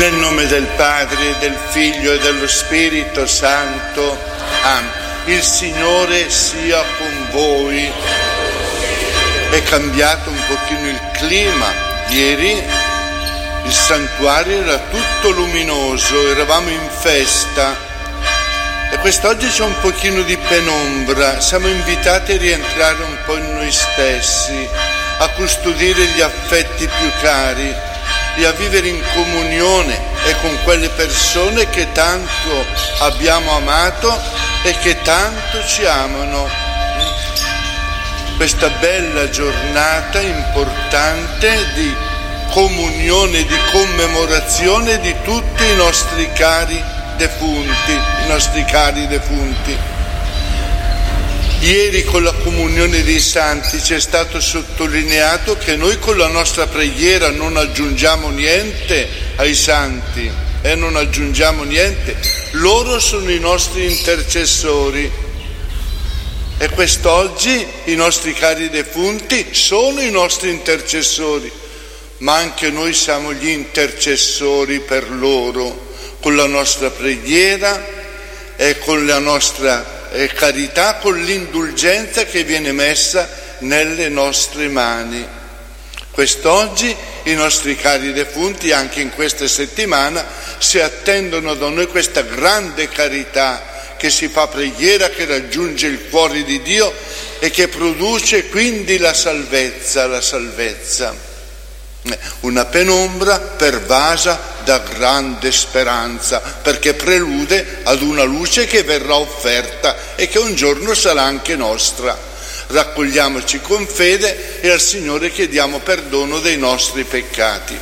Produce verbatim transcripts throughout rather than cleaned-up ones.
Nel nome del Padre, del Figlio e dello Spirito Santo. Amen. Il Signore sia con voi. È cambiato un pochino il clima. Ieri il santuario era tutto luminoso, eravamo in festa. E quest'oggi c'è un pochino di penombra. Siamo invitati a rientrare un po' in noi stessi, a custodire gli affetti più cari e a vivere in comunione e con quelle persone che tanto abbiamo amato e che tanto ci amano. Questa bella giornata importante di comunione, di commemorazione di tutti i nostri cari defunti, i nostri cari defunti. Ieri con la comunione dei santi ci è stato sottolineato che noi con la nostra preghiera non aggiungiamo niente ai santi, e eh, non aggiungiamo niente. Loro sono i nostri intercessori e quest'oggi i nostri cari defunti sono i nostri intercessori, ma anche noi siamo gli intercessori per loro con la nostra preghiera e con la nostra e carità, con l'indulgenza che viene messa nelle nostre mani. Quest'oggi i nostri cari defunti, anche in questa settimana, si attendono da noi questa grande carità che si fa preghiera, che raggiunge il cuore di Dio e che produce quindi la salvezza, la salvezza. Una penombra pervasa da grande speranza, perché prelude ad una luce che verrà offerta e che un giorno sarà anche nostra. Raccogliamoci con fede e al Signore chiediamo perdono dei nostri peccati.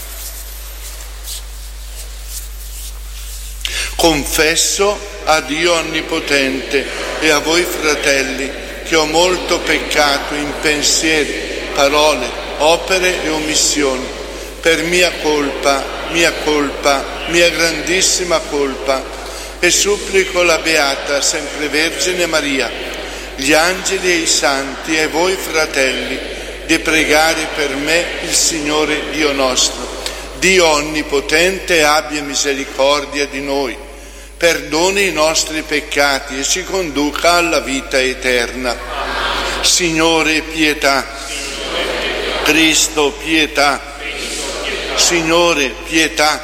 Confesso a Dio Onnipotente e a voi fratelli che ho molto peccato in pensieri, parole, opere e omissioni, per mia colpa, mia colpa, mia grandissima colpa, e supplico la Beata Sempre Vergine Maria, gli angeli e i santi e voi fratelli, di pregare per me il Signore Dio nostro. Dio Onnipotente abbia misericordia di noi, perdoni i nostri peccati e ci conduca alla vita eterna. Signore, pietà. Cristo, pietà. Signore, pietà.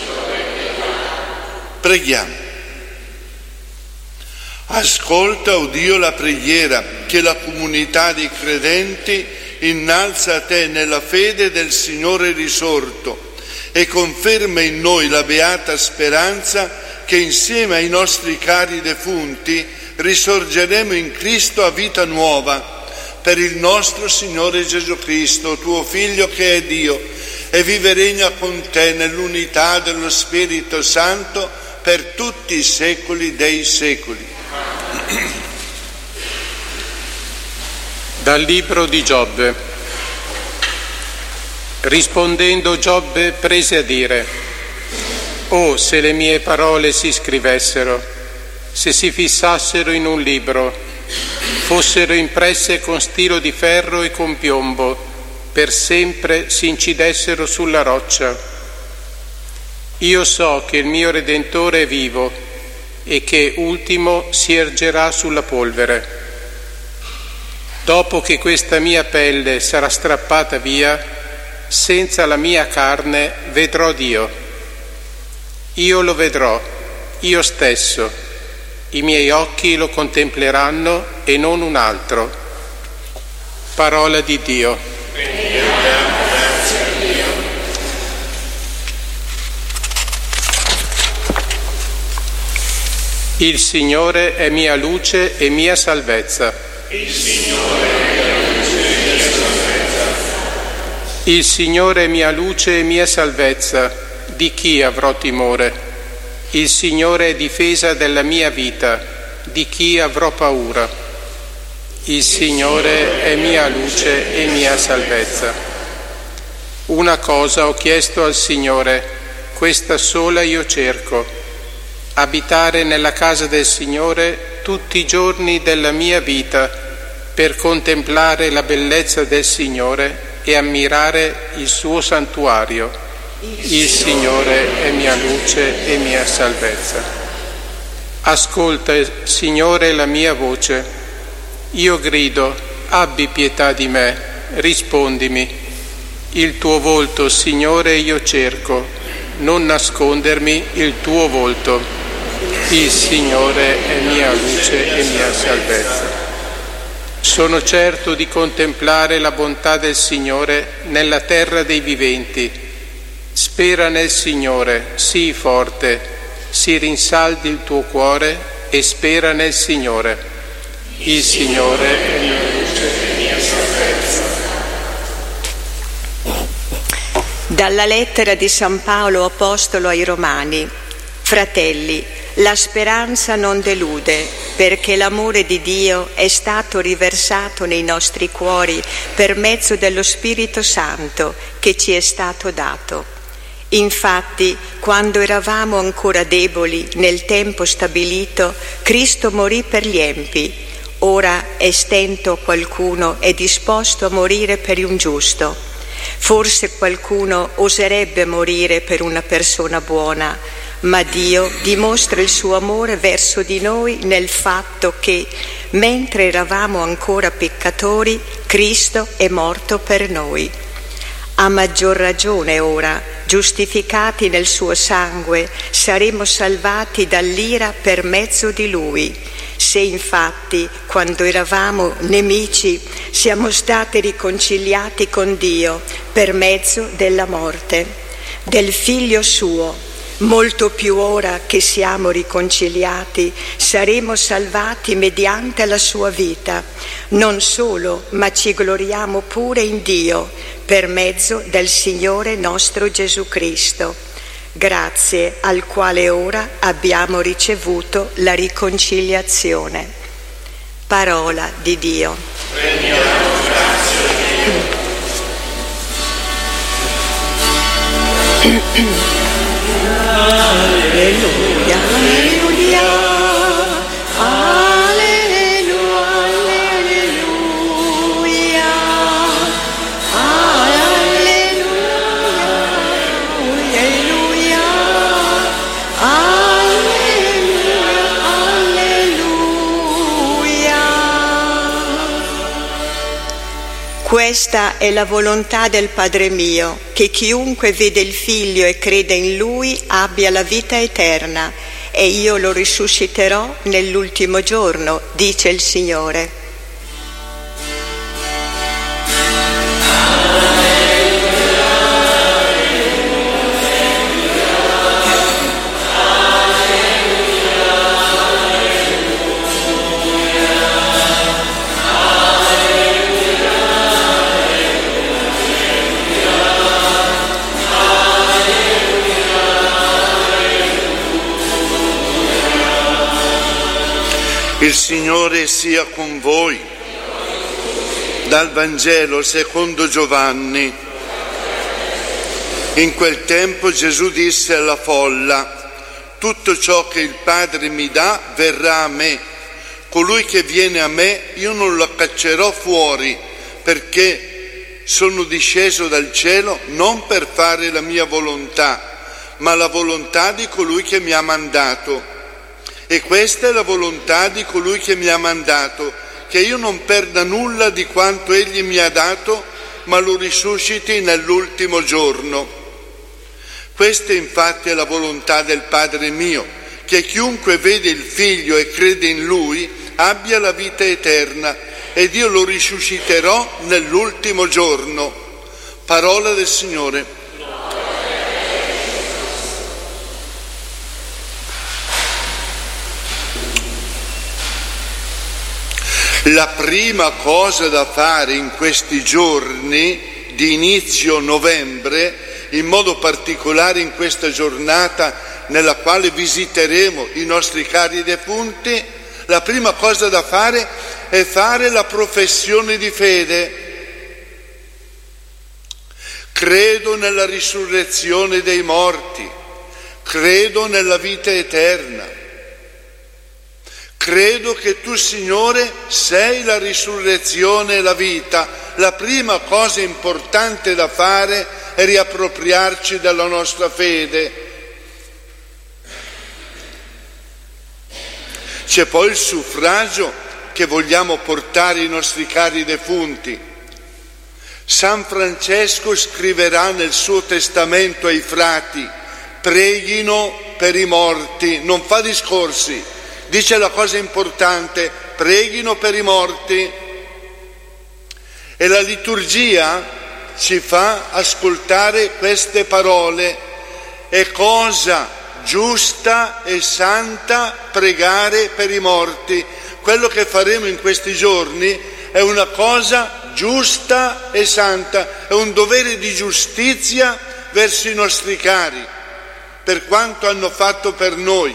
Preghiamo. Ascolta, o Dio, la preghiera che la comunità dei credenti innalza a te nella fede del Signore risorto e conferma in noi la beata speranza che insieme ai nostri cari defunti risorgeremo in Cristo a vita nuova, per il nostro Signore Gesù Cristo, tuo Figlio che è Dio, e vive e regna con te nell'unità dello Spirito Santo per tutti i secoli dei secoli. Dal libro di Giobbe. Rispondendo Giobbe prese a dire: «Oh, se le mie parole si scrivessero, se si fissassero in un libro, fossero impresse con stilo di ferro e con piombo, per sempre si incidessero sulla roccia. Io so che il mio Redentore è vivo e che ultimo si ergerà sulla polvere. Dopo che questa mia pelle sarà strappata via, senza la mia carne vedrò Dio. Io lo vedrò, io stesso. I miei occhi lo contempleranno e non un altro». Parola di Dio. Grazie a Dio. Il Signore è mia luce e mia salvezza. Il Signore è mia luce e mia salvezza. Il Signore è mia luce e mia salvezza. Di chi avrò timore? Il Signore è difesa della mia vita, di chi avrò paura? Il Signore è mia luce e mia salvezza. Una cosa ho chiesto al Signore, questa sola io cerco: abitare nella casa del Signore tutti i giorni della mia vita, per contemplare la bellezza del Signore e ammirare il suo santuario. Il Signore è mia luce e mia salvezza. Ascolta, Signore, la mia voce. Io grido, abbi pietà di me, rispondimi. Il tuo volto, Signore, io cerco, non nascondermi il tuo volto. Il Signore è mia luce e mia salvezza. Sono certo di contemplare la bontà del Signore nella terra dei viventi. Spera nel Signore, sii forte, si rinsaldi il tuo cuore e spera nel Signore. Il Signore è mia luce e mia salvezza. Dalla lettera di San Paolo Apostolo ai Romani. Fratelli, la speranza non delude, perché l'amore di Dio è stato riversato nei nostri cuori per mezzo dello Spirito Santo che ci è stato dato. Infatti, quando eravamo ancora deboli nel tempo stabilito, Cristo morì per gli empi. Ora è stento qualcuno è disposto a morire per un giusto. Forse qualcuno oserebbe morire per una persona buona, ma Dio dimostra il suo amore verso di noi nel fatto che, mentre eravamo ancora peccatori, Cristo è morto per noi. A maggior ragione ora, giustificati nel suo sangue, saremo salvati dall'ira per mezzo di Lui. Se infatti, quando eravamo nemici, siamo stati riconciliati con Dio per mezzo della morte del Figlio suo, molto più ora che siamo riconciliati, saremo salvati mediante la sua vita. Non solo, ma ci gloriamo pure in Dio, per mezzo del Signore nostro Gesù Cristo, grazie al quale ora abbiamo ricevuto la riconciliazione. Parola di Dio. Prendiamo grazie a Dio. Alleluia, alleluia, alleluia, alleluia, alleluia, alleluia, alleluia. Questa è la volontà del Padre mio, che chiunque vede il Figlio e crede in Lui abbia la vita eterna, e io lo risusciterò nell'ultimo giorno, dice il Signore. Il Signore sia con voi. Dal Vangelo secondo Giovanni. In quel tempo Gesù disse alla folla: tutto ciò che il Padre mi dà verrà a me. Colui che viene a me io non lo caccerò fuori, perché sono disceso dal cielo non per fare la mia volontà, ma la volontà di colui che mi ha mandato. E questa è la volontà di colui che mi ha mandato, che io non perda nulla di quanto egli mi ha dato, ma lo risusciti nell'ultimo giorno. Questa infatti è la volontà del Padre mio, che chiunque vede il Figlio e crede in Lui abbia la vita eterna, ed io lo risusciterò nell'ultimo giorno. Parola del Signore. La prima cosa da fare in questi giorni di inizio novembre, in modo particolare in questa giornata nella quale visiteremo i nostri cari defunti, la prima cosa da fare è fare la professione di fede. Credo nella risurrezione dei morti, credo nella vita eterna. Credo che tu, Signore, sei la risurrezione e la vita. La prima cosa importante da fare e riappropriarci della nostra fede. C'è poi il suffragio che vogliamo portare ai nostri cari defunti. San Francesco scriverà nel suo testamento ai frati: preghino per i morti, non fa discorsi, dice la cosa importante: preghino per i morti. E la liturgia ci fa ascoltare queste parole: è cosa giusta e santa pregare per i morti. Quello che faremo in questi giorni è una cosa giusta e santa, è un dovere di giustizia verso i nostri cari, per quanto hanno fatto per noi.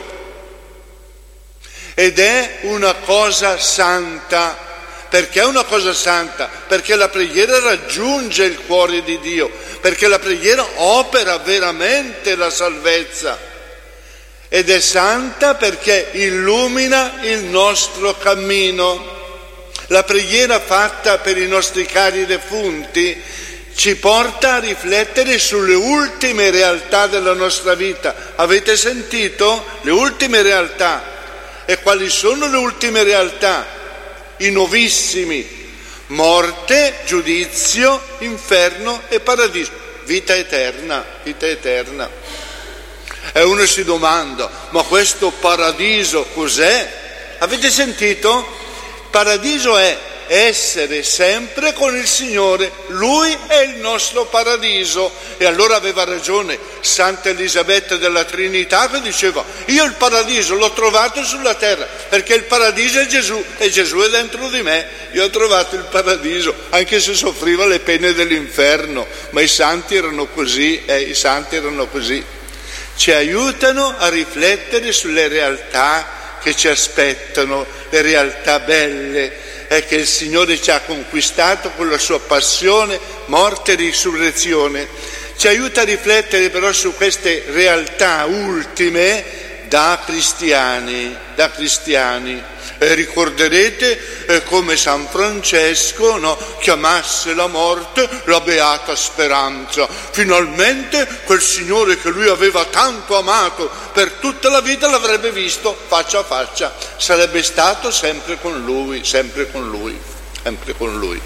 Ed è una cosa santa. Perché è una cosa santa? Perché la preghiera raggiunge il cuore di Dio, perché la preghiera opera veramente la salvezza. Ed è santa perché illumina il nostro cammino. La preghiera fatta per i nostri cari defunti ci porta a riflettere sulle ultime realtà della nostra vita. Avete sentito? Le ultime realtà. E quali sono le ultime realtà? I nuovissimi: morte, giudizio, inferno e paradiso. Vita eterna, vita eterna. E uno si domanda: ma questo paradiso cos'è? Avete sentito? Paradiso è essere sempre con il Signore, Lui è il nostro paradiso. E allora aveva ragione Santa Elisabetta della Trinità, che diceva: io il paradiso l'ho trovato sulla terra, perché il paradiso è Gesù e Gesù è dentro di me. Io ho trovato il paradiso, anche se soffriva le pene dell'inferno, ma i santi erano così, eh, i santi erano così. Ci aiutano a riflettere sulle realtà che ci aspettano, le realtà belle, è che il Signore ci ha conquistato con la sua passione, morte e risurrezione. Ci aiuta a riflettere però su queste realtà ultime da cristiani, da cristiani. E ricorderete eh, come San Francesco, no, chiamasse la morte la beata speranza. Finalmente quel Signore che lui aveva tanto amato per tutta la vita l'avrebbe visto faccia a faccia, sarebbe stato sempre con lui, sempre con lui, sempre con lui.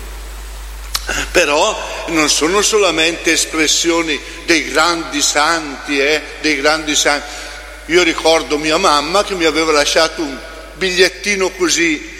Però non sono solamente espressioni dei grandi santi, eh, dei grandi santi. Io ricordo mia mamma che mi aveva lasciato un bigliettino così,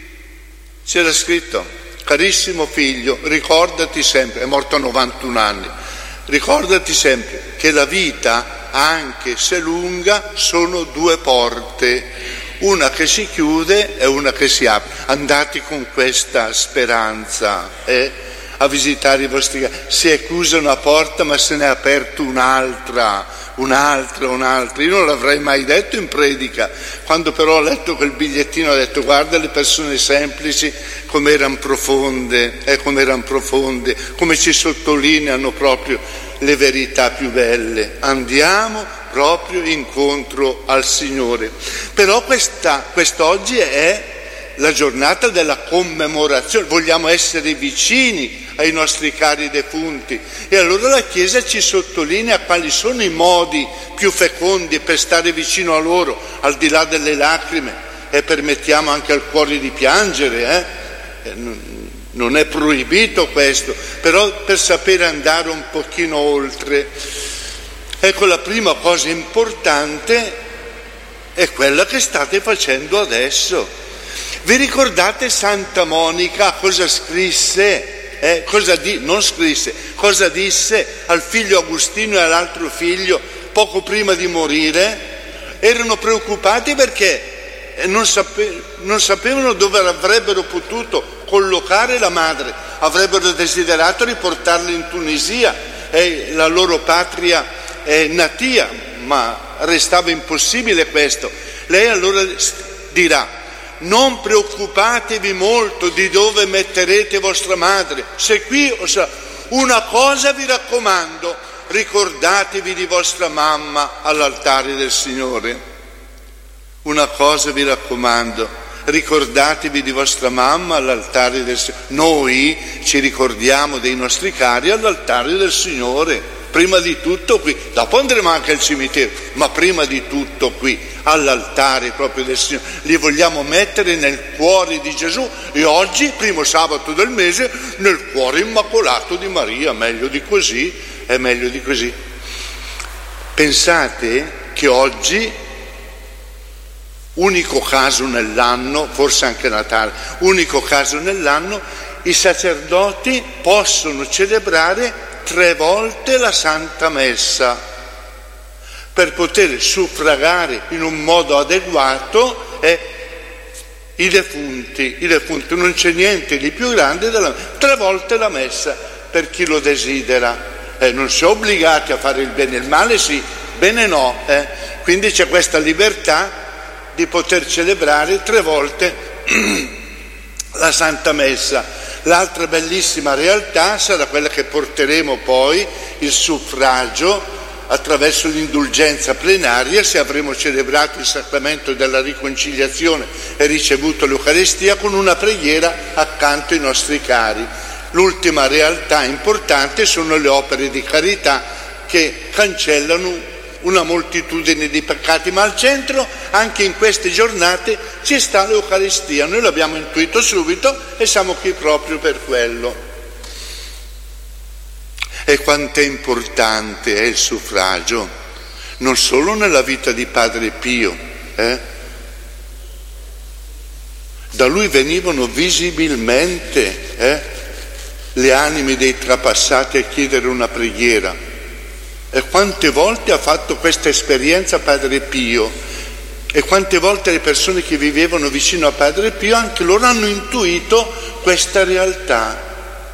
c'era scritto: carissimo figlio, ricordati sempre, è morto a novantuno anni, ricordati sempre che la vita, anche se lunga, sono due porte, una che si chiude e una che si apre. Andate con questa speranza eh, a visitare i vostri cari. Si è chiusa una porta ma se ne è aperta un'altra, un'altra, un'altra. Io non l'avrei mai detto in predica. Quando però ho letto quel bigliettino ho detto: guarda le persone semplici come erano profonde, eh, come erano profonde, come ci sottolineano proprio le verità più belle. Andiamo proprio incontro al Signore. Però questa, quest'oggi è la giornata della commemorazione, vogliamo essere vicini ai nostri cari defunti e allora la Chiesa ci sottolinea quali sono i modi più fecondi per stare vicino a loro, al di là delle lacrime, e permettiamo anche al cuore di piangere, eh? Non è proibito questo, però per sapere andare un pochino oltre. Ecco, la prima cosa importante è quella che state facendo adesso. Vi ricordate Santa Monica cosa scrisse? Eh, cosa di, non scrisse, cosa disse al figlio Agostino e all'altro figlio poco prima di morire? Erano preoccupati perché non, sape, non sapevano dove avrebbero potuto collocare la madre, avrebbero desiderato riportarla in Tunisia, eh, la loro patria eh, natia, ma restava impossibile questo. Lei allora dirà: non preoccupatevi molto di dove metterete vostra madre, se qui o se una cosa vi raccomando, ricordatevi di vostra mamma all'altare del Signore. Una cosa vi raccomando, ricordatevi di vostra mamma all'altare del Signore. Noi ci ricordiamo dei nostri cari all'altare del Signore, prima di tutto qui, dopo andremo anche al cimitero, ma prima di tutto qui, all'altare proprio del Signore. Li vogliamo mettere nel cuore di Gesù e oggi, primo sabato del mese, nel cuore immacolato di Maria. Meglio di così, è meglio di così. Pensate che oggi, unico caso nell'anno, forse anche Natale, unico caso nell'anno, i sacerdoti possono celebrare tre volte la Santa Messa per poter suffragare in un modo adeguato eh, i defunti. I defunti, non c'è niente di più grande della tre volte la Messa per chi lo desidera. Eh, non si è obbligati a fare il bene, il male sì, bene no. Eh. Quindi c'è questa libertà di poter celebrare tre volte la Santa Messa. L'altra bellissima realtà sarà quella che porteremo poi, il suffragio, attraverso l'indulgenza plenaria, se avremo celebrato il sacramento della riconciliazione e ricevuto l'Eucaristia, con una preghiera accanto ai nostri cari. L'ultima realtà importante sono le opere di carità che cancellano una moltitudine di peccati, ma al centro anche in queste giornate ci sta l'Eucaristia. Noi l'abbiamo intuito subito e siamo qui proprio per quello. E quanto è importante è il suffragio, non solo nella vita di Padre Pio, eh? Da lui venivano visibilmente eh, le anime dei trapassati a chiedere una preghiera. E quante volte ha fatto questa esperienza Padre Pio, e quante volte le persone che vivevano vicino a Padre Pio anche loro hanno intuito questa realtà.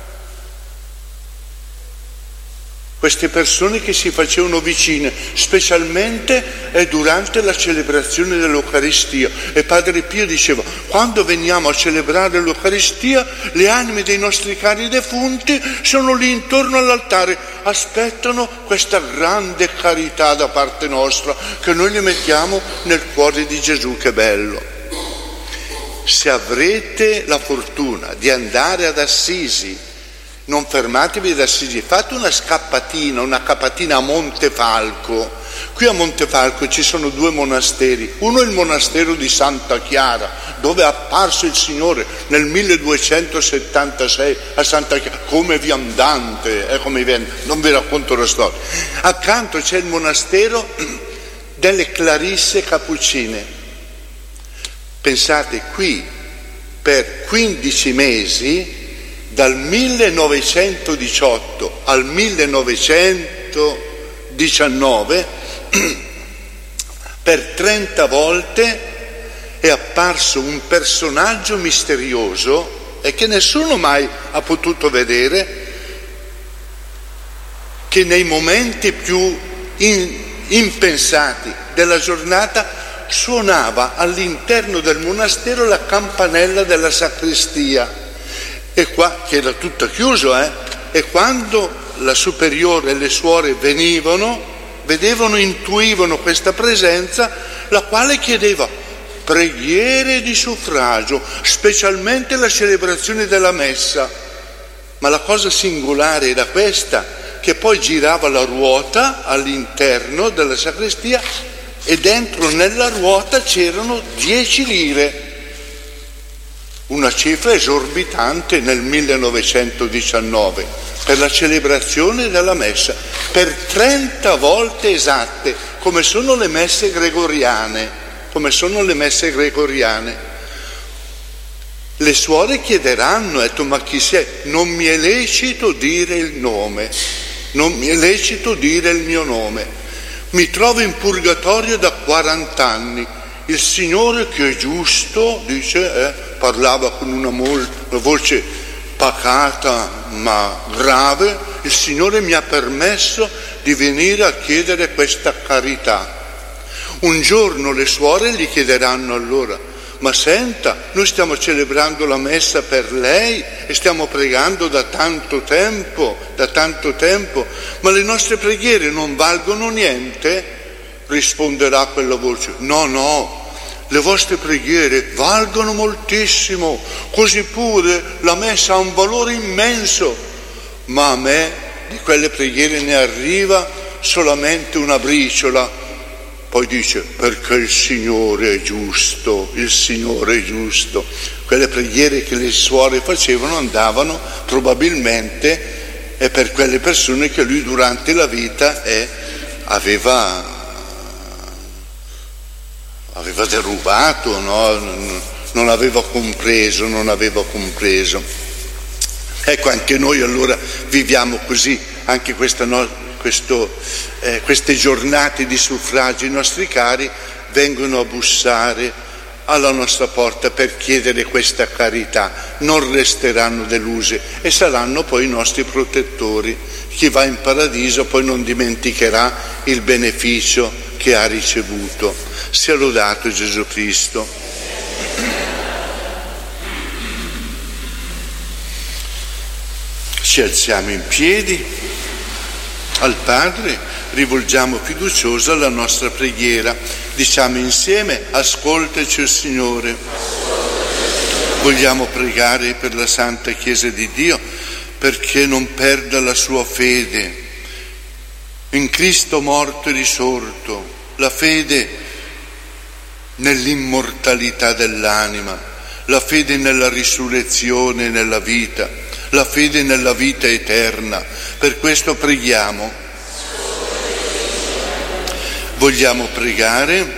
Queste persone che si facevano vicine, specialmente durante la celebrazione dell'Eucaristia. E Padre Pio diceva: quando veniamo a celebrare l'Eucaristia, le anime dei nostri cari defunti sono lì intorno all'altare, aspettano questa grande carità da parte nostra, che noi li mettiamo nel cuore di Gesù. Che bello! Se avrete la fortuna di andare ad Assisi, non fermatevi ad Assisi, fate una scappatina, una capatina a Montefalco. Qui a Montefalco ci sono due monasteri, uno è il monastero di Santa Chiara, dove è apparso il Signore nel milleduecentosettantasei a Santa Chiara, come viandante, eh, come viandante. Non vi racconto la storia. Accanto c'è il monastero delle Clarisse Cappuccine. Pensate, qui per quindici mesi, dal millenovecentodiciotto al millenovecentodiciannove, per trenta volte è apparso un personaggio misterioso e che nessuno mai ha potuto vedere, che nei momenti più in, impensati della giornata suonava all'interno del monastero la campanella della sacrestia. E qua, che era tutto chiuso, eh? E quando la superiore e le suore venivano, vedevano, intuivano questa presenza, la quale chiedeva preghiere di suffragio, specialmente la celebrazione della messa. Ma la cosa singolare era questa, che poi girava la ruota all'interno della sacrestia e dentro nella ruota c'erano dieci lire. Una cifra esorbitante nel millenovecentodiciannove per la celebrazione della messa, per trenta volte esatte, come sono le messe gregoriane, come sono le messe gregoriane. Le suore chiederanno, detto, ma chi sei? Non mi è lecito dire il nome, non mi è lecito dire il mio nome. Mi trovo in purgatorio da quaranta anni. Il Signore, che è giusto, dice, eh, parlava con una, mol- una voce pacata ma grave, il Signore mi ha permesso di venire a chiedere questa carità. Un giorno le suore gli chiederanno allora: ma senta, noi stiamo celebrando la messa per lei e stiamo pregando da tanto tempo, da tanto tempo, ma le nostre preghiere non valgono niente? Risponderà quella voce: no, no, le vostre preghiere valgono moltissimo, così pure la messa ha un valore immenso, ma a me di quelle preghiere ne arriva solamente una briciola. Poi dice, perché il Signore è giusto, il Signore è giusto. Quelle preghiere che le suore facevano andavano probabilmente e per quelle persone che lui durante la vita eh, aveva... aveva derubato, no? Non aveva compreso, non aveva compreso. Ecco, anche noi allora viviamo così, anche questa no, questo, eh, queste giornate di suffragio, i nostri cari vengono a bussare alla nostra porta per chiedere questa carità, non resteranno deluse e saranno poi i nostri protettori. Chi va in paradiso poi non dimenticherà il beneficio che ha ricevuto. Sia lodato Gesù Cristo. Ci alziamo in piedi al Padre, rivolgiamo fiduciosa la nostra preghiera. Diciamo insieme, ascoltaci, Signore. Vogliamo pregare per la Santa Chiesa di Dio perché non perda la sua fede in Cristo morto e risorto, la fede nell'immortalità dell'anima, la fede nella risurrezione e nella vita, la fede nella vita eterna. Per questo preghiamo. Vogliamo pregare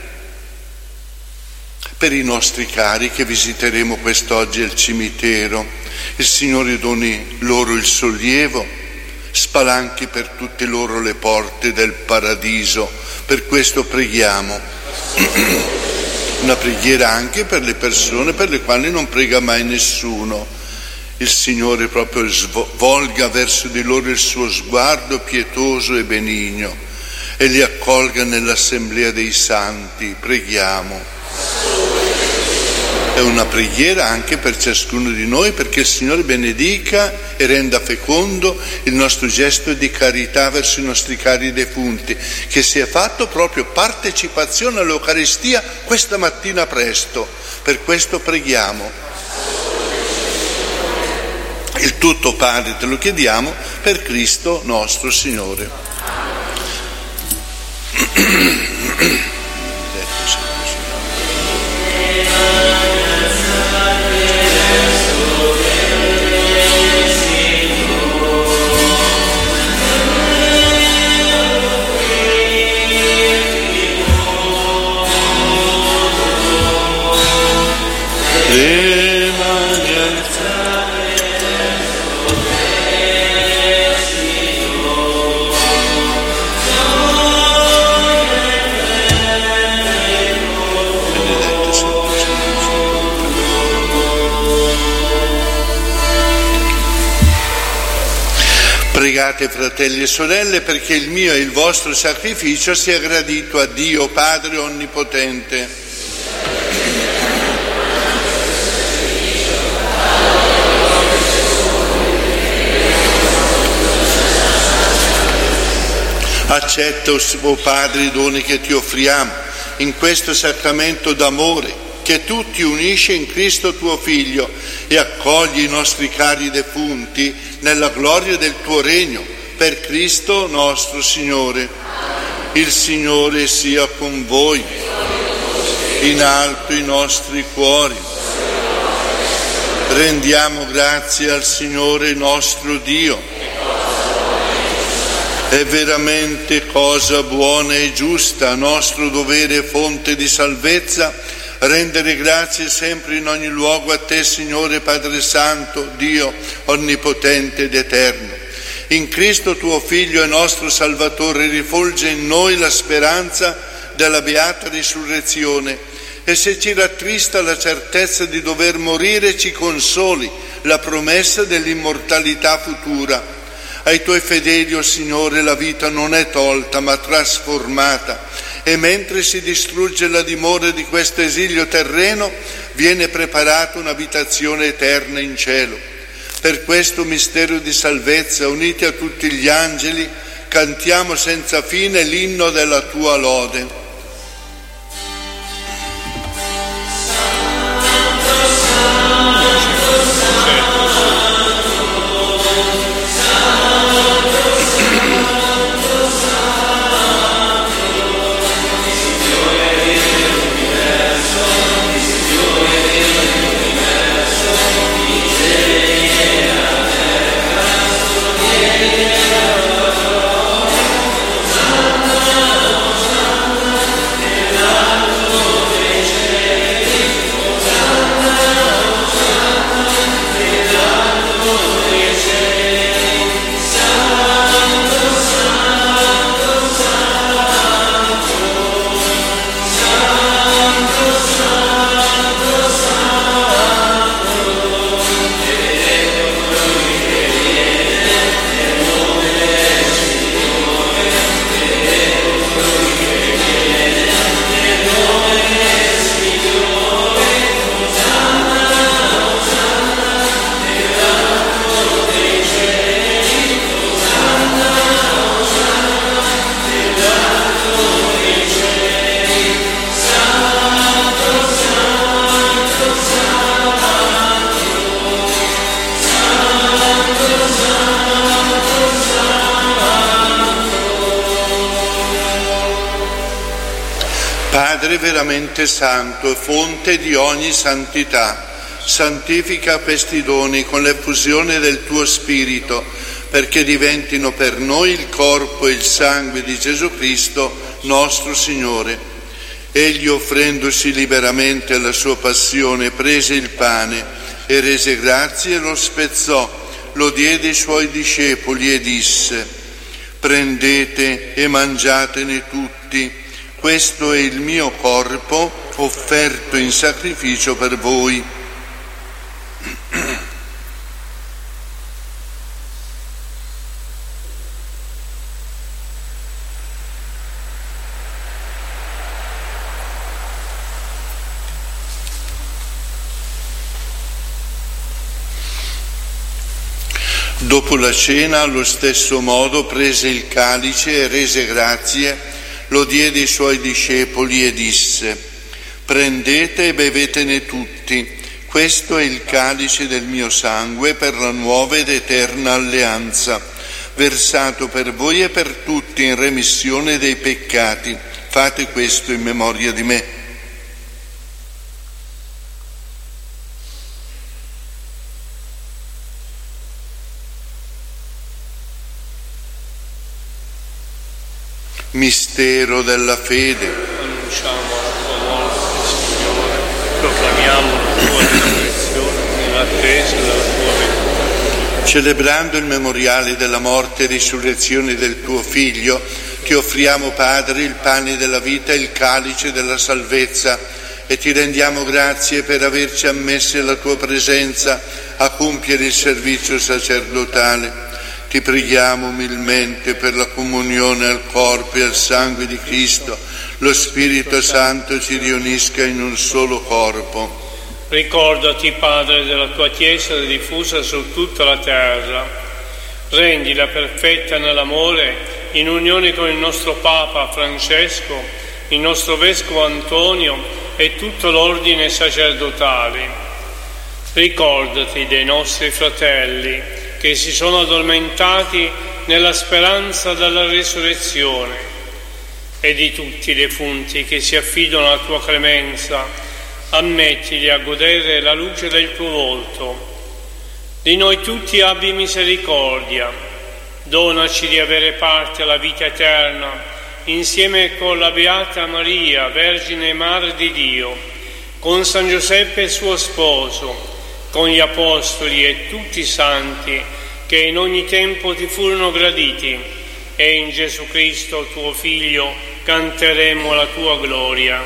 per i nostri cari che visiteremo quest'oggi al cimitero. Il Signore doni loro il sollievo, spalanchi per tutte loro le porte del paradiso. Per questo preghiamo. Una preghiera anche per le persone per le quali non prega mai nessuno. Il Signore proprio volga verso di loro il suo sguardo pietoso e benigno e li accolga nell'assemblea dei santi. Preghiamo. È una preghiera anche per ciascuno di noi, perché il Signore benedica e renda fecondo il nostro gesto di carità verso i nostri cari defunti, che sia fatto proprio partecipazione all'Eucaristia questa mattina presto. Per questo preghiamo. Il tutto, Padre, te lo chiediamo per Cristo nostro Signore. Pregate, fratelli e sorelle, perché il mio e il vostro sacrificio sia gradito a Dio Padre Onnipotente. Accetta, o Padre, i doni che ti offriamo in questo sacramento d'amore che tu ti unisci in Cristo tuo Figlio e accogli i nostri cari defunti nella gloria del tuo regno, per Cristo nostro Signore. Il Signore sia con voi, in alto i nostri cuori. Rendiamo grazie al Signore nostro Dio. È veramente cosa buona e giusta, nostro dovere e fonte di salvezza, rendere grazie sempre in ogni luogo a te, Signore Padre Santo, Dio onnipotente ed eterno. In Cristo tuo Figlio e nostro Salvatore rifolge in noi la speranza della beata risurrezione, e se ci rattrista la certezza di dover morire, ci consoli la promessa dell'immortalità futura. Ai tuoi fedeli, o Signore, la vita non è tolta ma trasformata, e mentre si distrugge la dimora di questo esilio terreno, viene preparata un'abitazione eterna in cielo. Per questo mistero di salvezza, uniti a tutti gli angeli, cantiamo senza fine l'inno della tua lode. Padre veramente santo e fonte di ogni santità, santifica questi doni con l'effusione del tuo Spirito, perché diventino per noi il corpo e il sangue di Gesù Cristo, nostro Signore. Egli, offrendosi liberamente alla sua passione, prese il pane e rese grazie e lo spezzò, lo diede ai suoi discepoli e disse: prendete e mangiatene tutti, questo è il mio corpo offerto in sacrificio per voi. Dopo la cena, allo stesso modo, prese il calice e rese grazie, lo diede ai suoi discepoli e disse: prendete e bevetene tutti, questo è il calice del mio sangue per la nuova ed eterna alleanza, versato per voi e per tutti in remissione dei peccati. Fate questo in memoria di me. Mistero della fede. Annunciamo la tua morte, Signore, proclamiamo la tua risurrezione nell'attesa della tua venuta. Celebrando il memoriale della morte e risurrezione del tuo Figlio, ti offriamo, Padre, il pane della vita e il calice della salvezza, e ti rendiamo grazie per averci ammessi alla tua presenza a compiere il servizio sacerdotale. Ti preghiamo umilmente per la comunione al corpo e al sangue di Cristo, lo Spirito Santo ci riunisca in un solo corpo. Ricordati, Padre, della tua Chiesa diffusa su tutta la terra. Rendila perfetta nell'amore, in unione con il nostro Papa Francesco, il nostro Vescovo Antonio e tutto l'ordine sacerdotale. Ricordati dei nostri fratelli che si sono addormentati nella speranza della risurrezione, e di tutti i defunti che si affidano alla tua clemenza, ammettili a godere la luce del tuo volto. Di noi tutti abbi misericordia, donaci di avere parte alla vita eterna, insieme con la Beata Maria, Vergine e Madre di Dio, con San Giuseppe suo sposo, con gli Apostoli e tutti i santi che in ogni tempo ti furono graditi, e in Gesù Cristo, tuo Figlio, canteremo la tua gloria.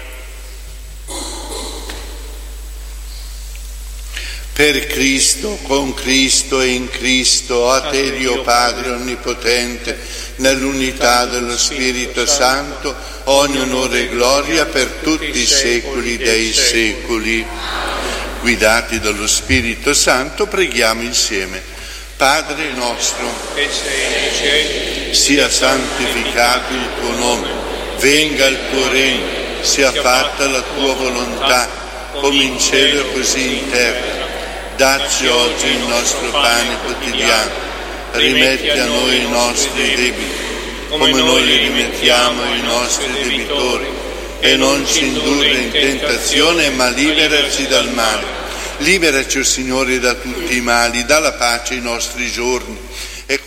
Per Cristo, con Cristo e in Cristo, a te Dio Padre Onnipotente, nell'unità dello Spirito Santo, ogni onore e gloria per tutti i secoli dei secoli. Guidati dallo Spirito Santo, preghiamo insieme. Padre nostro, che sei nei cieli, sia santificato il tuo nome, venga il tuo regno, sia fatta la tua volontà, come in cielo e così in terra. Dacci oggi il nostro pane quotidiano, rimetti a noi i nostri debiti, come noi li rimettiamo ai nostri debitori, e non ci indurre in tentazione, ma liberaci dal male. Liberaci, o Signore, da tutti i mali, dà la pace ai nostri giorni,